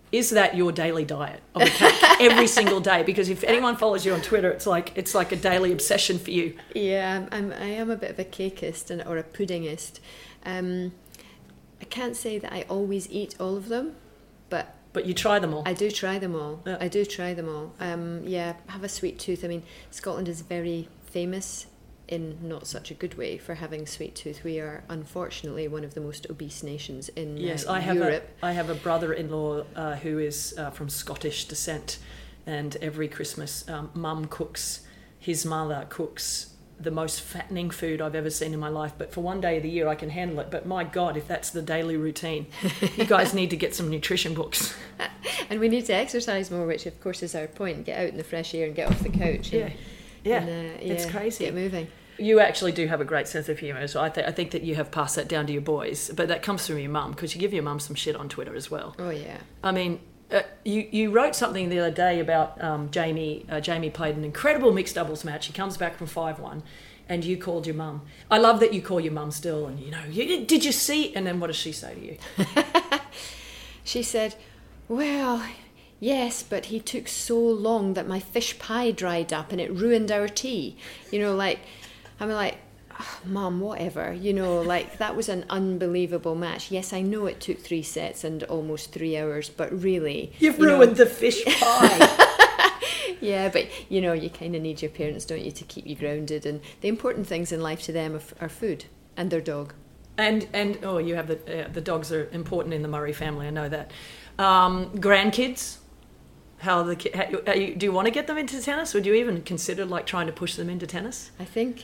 Is that your daily diet of a cake every single day? Because if anyone follows you on Twitter, it's like a daily obsession for you. Yeah, I am a bit of a cakeist or a puddingist. I can't say that I always eat all of them, but you try them all. I do try them all. Yeah. I do try them all. I have a sweet tooth. I mean, Scotland is very famous in not such a good way for having sweet tooth. We are unfortunately one of the most obese nations in Europe. I have a brother-in-law who is from Scottish descent, and every Christmas his mother cooks the most fattening food I've ever seen in my life, but for one day of the year I can handle it. But my God, if that's the daily routine, you guys need to get some nutrition books. And we need to exercise more, which of course is our point. Get out in the fresh air and get off the couch. It's crazy. Get moving. You actually do have a great sense of humour, so I think that you have passed that down to your boys, but that comes from your mum, because you give your mum some shit on Twitter as well. Oh yeah. I mean, you wrote something the other day about Jamie. Jamie played an incredible mixed doubles match. He comes back from 5-1, and you called your mum. I love that you call your mum still, and did you see? And then what does she say to you? She said, "Well, yes, but he took so long that my fish pie dried up and it ruined our tea." I'm like, oh, Mum, whatever. That was an unbelievable match. Yes, I know it took 3 sets and almost 3 hours, but really... You've ruined the fish pie. Yeah, but, you kind of need your parents, don't you, to keep you grounded. And the important things in life to them are food and their dog. And you have the dogs are important in the Murray family, I know that. Grandkids? Do you want to get them into tennis, or do you even consider trying to push them into tennis? I think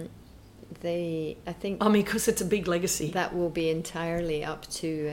because it's a big legacy. That will be entirely up to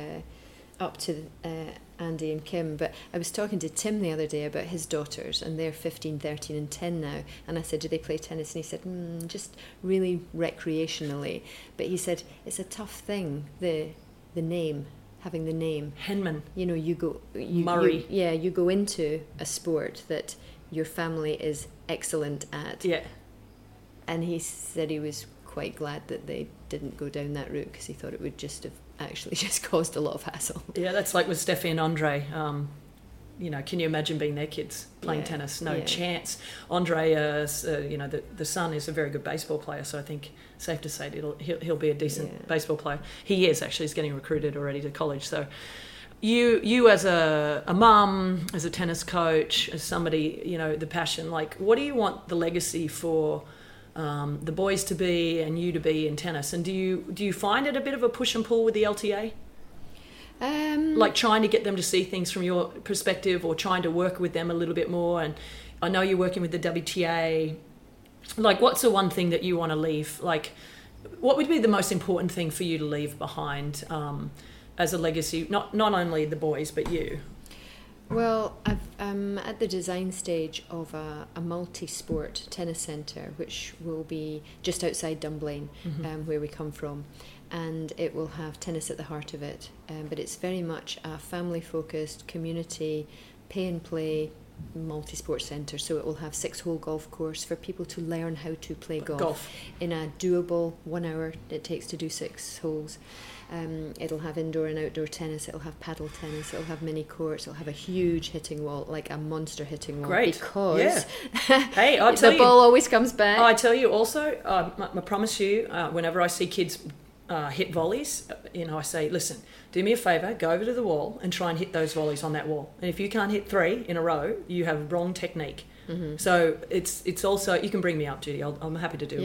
Andy and Kim. But I was talking to Tim the other day about his daughters, and they're 15, 13 and 10 now, and I said, do they play tennis? And he said, just really recreationally. But he said it's a tough thing, the name. Having the name Henman, Murray. You go into a sport that your family is excellent at. Yeah. And he said he was quite glad that they didn't go down that route, because he thought it would just have actually just caused a lot of hassle. Yeah, that's like with Steffi and Andre. Can you imagine being their kids playing tennis? No chance. Andre, the son is a very good baseball player, so I think safe to say he'll be a decent baseball player. He is actually. He's getting recruited already to college. So you as a mum, as a tennis coach, as somebody, the passion, what do you want the legacy for the boys to be and you to be in tennis? And do you find it a bit of a push and pull with the LTA? Trying to get them to see things from your perspective, or trying to work with them a little bit more. And I know you're working with the WTA. What's the one thing that you want to leave? What would be the most important thing for you to leave behind as a legacy? Not only the boys, but you. Well, I'm at the design stage of a multi-sport tennis centre, which will be just outside Dunblane, where we come from. And it will have tennis at the heart of it. But it's very much a family-focused, community, pay-and-play, multi-sport centre. So it will have 6-hole golf course for people to learn how to play golf. In a doable 1 hour it takes to do 6 holes. It'll have indoor and outdoor tennis. It'll have paddle tennis. It'll have mini courts. It'll have a huge hitting wall, like a monster hitting wall. Great. Because hey, I tell the ball always comes back. I tell you also, I promise you, whenever I see kids hit volleys, I say, listen, do me a favour, go over to the wall and try and hit those volleys on that wall. And if you can't hit 3 in a row, you have wrong technique. So it's also, you can bring me up, Judy. I'm happy to do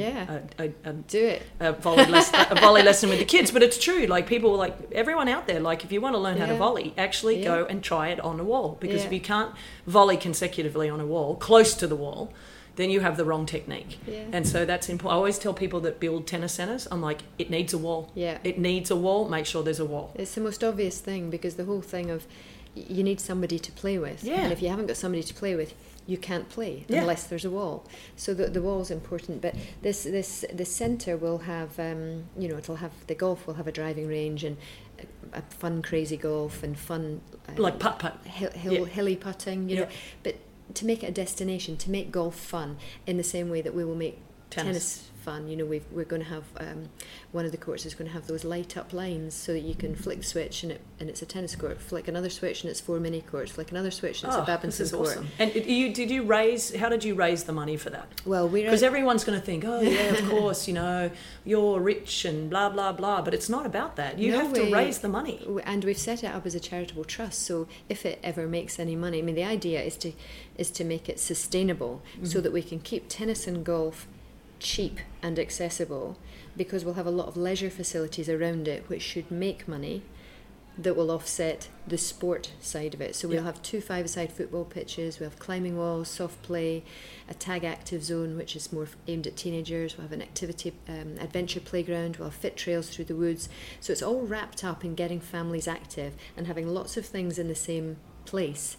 do it. A volley lesson with the kids. But it's true. People, everyone out there, if you want to learn how to volley, actually go and try it on a wall. Because if you can't volley consecutively on a wall, close to the wall, then you have the wrong technique. Yeah. And so that's important. I always tell people that build tennis centres, I'm like, it needs a wall. Yeah. It needs a wall. Make sure there's a wall. It's the most obvious thing, because the whole thing of you need somebody to play with. Yeah. And if you haven't got somebody to play with, you can't play unless there's a wall. So the wall's important. But this centre will have, it'll have the golf will have a driving range and a fun crazy golf and fun putt-putt, hilly putting, you know. But to make it a destination, to make golf fun, in the same way that we will make tennis fun. You know, we're going to have one of the courts is going to have those light up lines so that you can flick the switch and it's a tennis court. Flick another switch and it's 4 mini courts. Flick another switch and it's a badminton court. Awesome. And how did you raise the money for that? Well, because everyone's going to think, oh yeah, of course, you know, you're rich and blah blah blah, but it's not about that. You have to raise the money. And we've set it up as a charitable trust. So if it ever makes any money, I mean, the idea is to make it sustainable, so that we can keep tennis and golf cheap and accessible, because we'll have a lot of leisure facilities around it which should make money that will offset the sport side of it. So we'll have 2 5-a-side football pitches, we'll have climbing walls, soft play, a tag active zone which is more aimed at teenagers, we'll have an activity adventure playground, we'll have fit trails through the woods. So it's all wrapped up in getting families active and having lots of things in the same place,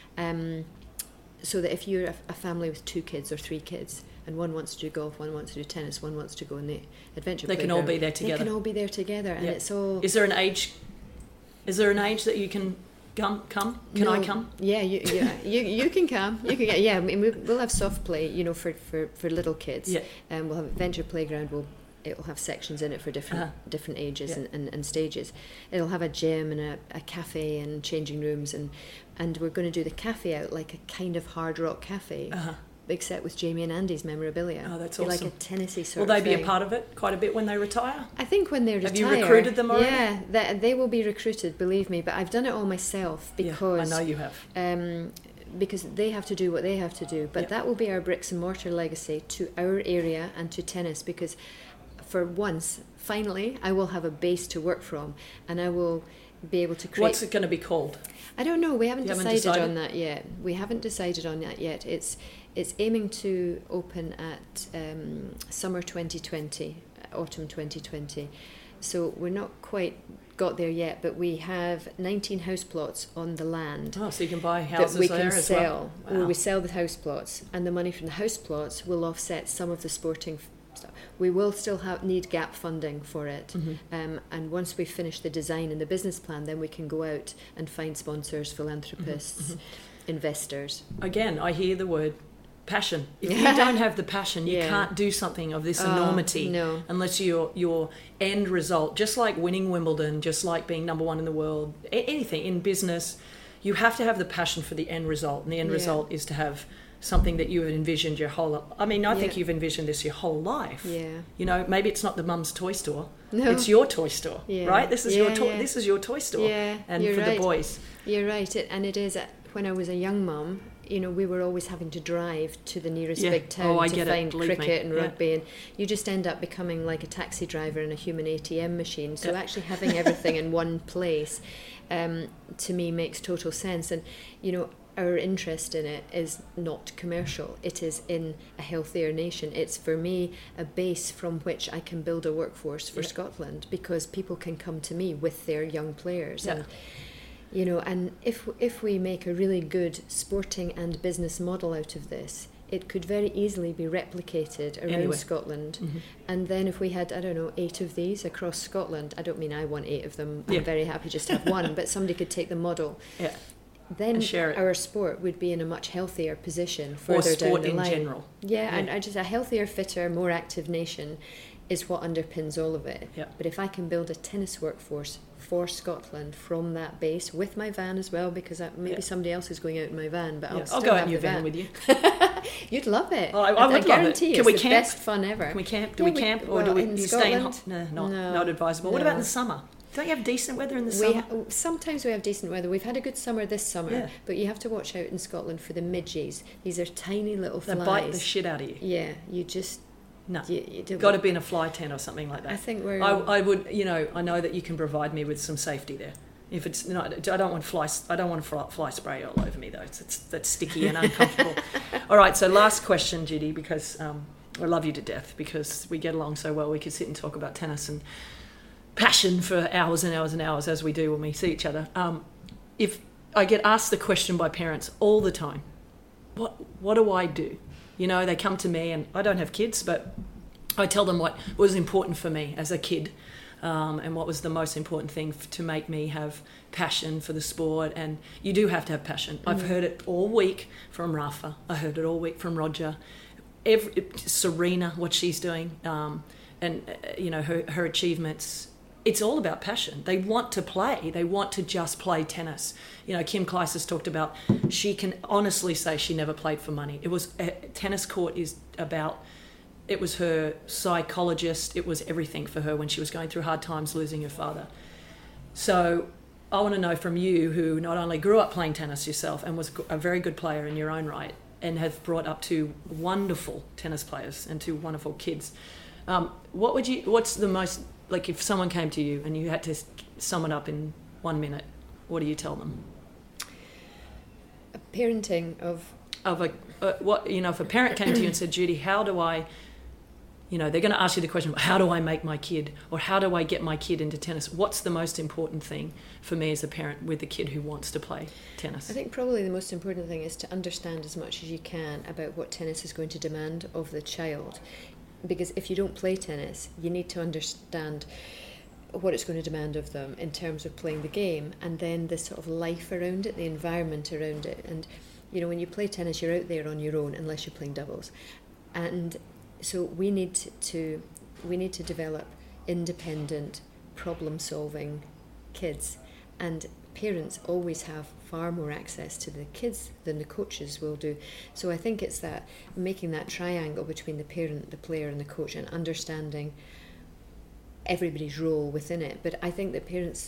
so that if you're a family with 2 kids or 3 kids and one wants to do golf, one wants to do tennis, one wants to go in the adventure playground, they can all be there together. They can all be there together, and it's all... Is there an age that you can come? Can I come? Yeah, you can come. You can get. Yeah, I mean, we'll have soft play, you know, for little kids. Yeah. We'll have adventure playground. It'll have sections in it for different ages and stages. It'll have a gym and a cafe and changing rooms, and we're going to do the cafe out like a kind of hard rock cafe. Except with Jamie and Andy's memorabilia. Oh, that's awesome. Like a tennis-y sort of thing. Will they be a part of it quite a bit when they retire? I think when they retire... Have you recruited them already? Yeah, they will be recruited, believe me, but I've done it all myself because... I know you have. Because they have to do what they have to do. But that will be our bricks and mortar legacy to our area and to tennis, because for once, finally, I will have a base to work from, and I will be able to create... What's it going to be called? I don't know. We haven't decided on that yet. It's aiming to open at summer 2020, autumn 2020. So we're not quite got there yet, but we have 19 house plots on the land. Oh, so you can buy houses that we there can as sell. well. Wow. We sell the house plots, and the money from the house plots will offset some of the sporting stuff. We will still need gap funding for it, and once we finish the design and the business plan, then we can go out and find sponsors, philanthropists, investors. Again, I hear the word passion. If you don't have the passion, you can't do something of this enormity unless your end result, just like winning Wimbledon, just like being number 1 in the world, anything in business, you have to have the passion for the end result, and the end result is to have something that you have envisioned your whole... I mean, I think you've envisioned this your whole life. Yeah. You know, maybe it's not the mum's toy store. No. It's your toy store, right? This is this is your toy store. Yeah, and for the boys. You're right. And it is... When I was a young mum, you know, we were always having to drive to the nearest big town to find cricket and rugby, and you just end up becoming like a taxi driver in a human ATM machine. So actually having everything in one place, to me, makes total sense. And, you know, our interest in it is not commercial. It is in a healthier nation. It's, for me, a base from which I can build a workforce for Scotland, because people can come to me with their young players. And, you know, and if we make a really good sporting and business model out of this, it could very easily be replicated around Scotland. And then if we had, I don't know, 8 of these across Scotland, I don't mean I want 8 of them, I'm very happy just to have one, but somebody could take the model. Then our sport would be in a much healthier position further down the line. Or sport in general. And I just, a healthier, fitter, more active nation is what underpins all of it. But if I can build a tennis workforce for Scotland from that base, with my van as well, because maybe somebody else is going out in my van, but I'll go out have in your the van with you. You'd love it. I would guarantee love it. Can we it's camp? the best fun ever. Can we camp? Do we camp, or do you stay in? No, not advisable. What about in the summer? Don't you have decent weather in the summer? Sometimes we have decent weather. We've had a good summer this summer, but you have to watch out in Scotland for the midges. These are tiny little flies. They bite the shit out of you. Yeah, you just... No, you've got to be in a fly tent or something like that. I think we're... I would, you know, I know that you can provide me with some safety there. If it's not, I don't want fly spray all over me though. That's sticky and uncomfortable. All right, so last question, Judy, because I love you to death, because we get along so well. We could sit and talk about tennis and passion for hours and hours and hours, as we do when we see each other. If I get asked the question by parents all the time, what do I do? You know, they come to me, and I don't have kids, but I tell them what was important for me as a kid, and what was the most important thing to make me have passion for the sport. And you do have to have passion. I've heard it all week from Rafa. I heard it all week from Roger. Serena, what she's doing, and her achievements. It's all about passion. They want to play. They want to just play tennis. Kim Clijsters talked about, she can honestly say she never played for money. It was tennis court it was her psychologist. It was everything for her when she was going through hard times losing her father. So I want to know from you, who not only grew up playing tennis yourself and was a very good player in your own right, and have brought up two wonderful tennis players and two wonderful kids. What's the most, like, if someone came to you and you had to sum it up in 1 minute, what do you tell them? Parenting of if a parent came to you and said, Judy, how do I, they're going to ask you the question, how do I make my kid, or how do I get my kid into tennis? What's the most important thing for me as a parent with a kid who wants to play tennis? I think probably the most important thing is to understand as much as you can about what tennis is going to demand of the child. Because if you don't play tennis, you need to understand what it's going to demand of them in terms of playing the game, and then the sort of life around it, the environment around it. And when you play tennis, you're out there on your own unless you're playing doubles. And so we need to develop independent, problem-solving kids. And parents always have far more access to the kids than the coaches will do. So I think it's that making that triangle between the parent, the player and the coach, and understanding everybody's role within it. But I think that parents,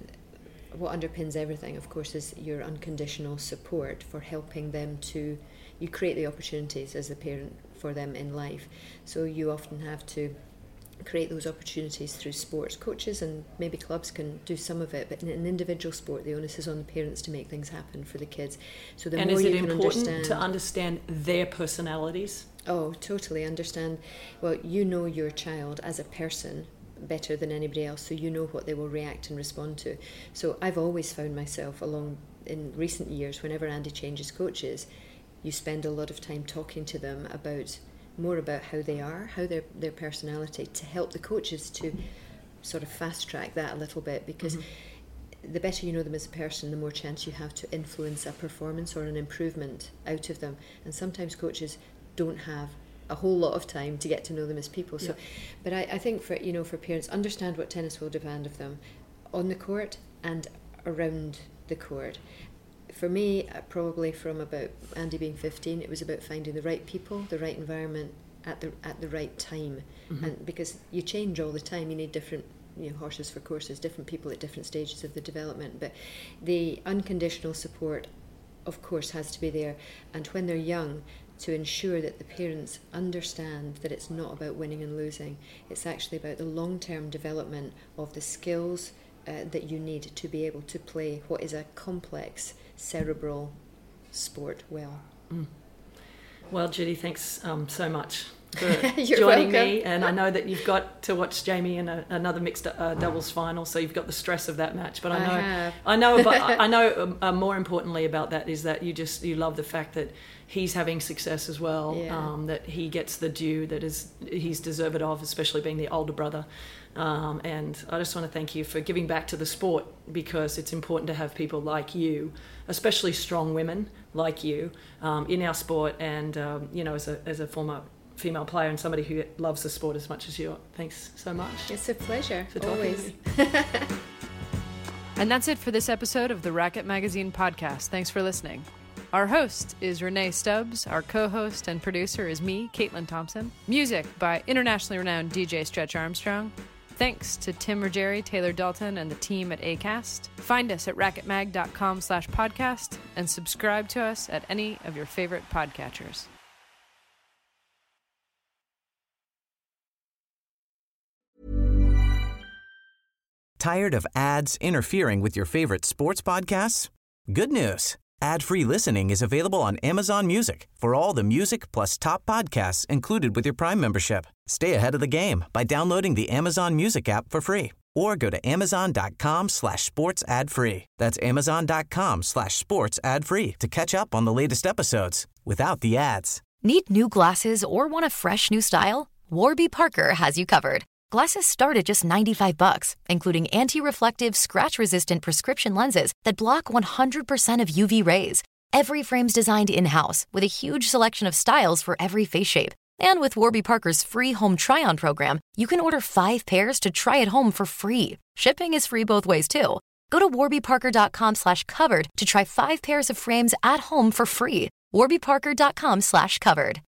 what underpins everything, of course, is your unconditional support for helping them to, you create the opportunities as a parent for them in life. So you often have to create those opportunities through sports. Coaches and maybe clubs can do some of it, but in an individual sport, the onus is on the parents to make things happen for the kids. So the more you can understand. And is it important to understand their personalities? Oh, totally. Understand. Well, you know your child as a person better than anybody else, so you know what they will react and respond to. So I've always found myself in recent years, whenever Andy changes coaches, you spend a lot of time talking to them more about how they are, how their personality, to help the coaches to sort of fast track that a little bit, because the better you know them as a person, the more chance you have to influence a performance or an improvement out of them. And sometimes coaches don't have a whole lot of time to get to know them as people. So, but I think for parents, understand what tennis will demand of them on the court and around the court. For me, probably from about Andy being 15, it was about finding the right people, the right environment at the right time. And because you change all the time, you need different horses for courses, different people at different stages of the development. But the unconditional support, of course, has to be there. And when they're young, to ensure that the parents understand that it's not about winning and losing. It's actually about the long-term development of the skills that you need to be able to play what is a complex cerebral sport well. Well, Judy, thanks so much for You're joining welcome. me. And I know that you've got to watch Jamie in another mixed doubles final, so you've got the stress of that match. But I know more importantly about that is that you love the fact that he's having success as well. That he gets the due that he's deserved of, especially being the older brother. And I just want to thank you for giving back to the sport, because it's important to have people like you, especially strong women like you, in our sport. And as a former female player and somebody who loves the sport as much as you. Thanks so much. It's a pleasure, always. And that's it for this episode of the Racket Magazine podcast. Thanks for listening. Our host is Renee Stubbs. Our co-host and producer is me, Caitlin Thompson. Music by internationally renowned DJ Stretch Armstrong. Thanks to Tim Ruggieri, Taylor Dalton, and the team at Acast. Find us at racketmag.com/podcast and subscribe to us at any of your favorite podcatchers. Tired of ads interfering with your favorite sports podcasts? Good news. Ad-free listening is available on Amazon Music for all the music plus top podcasts included with your Prime membership. Stay ahead of the game by downloading the Amazon Music app for free, or go to amazon.com/sports ad free. That's amazon.com/sports ad free to catch up on the latest episodes without the ads. Need new glasses or want a fresh new style? Warby Parker has you covered. Glasses start at just $95, including anti-reflective, scratch-resistant prescription lenses that block 100% of UV rays. Every frame's designed in-house with a huge selection of styles for every face shape. And with Warby Parker's free home try-on program, you can order 5 pairs to try at home for free. Shipping is free both ways, too. Go to warbyparker.com/covered to try 5 pairs of frames at home for free. warbyparker.com/covered.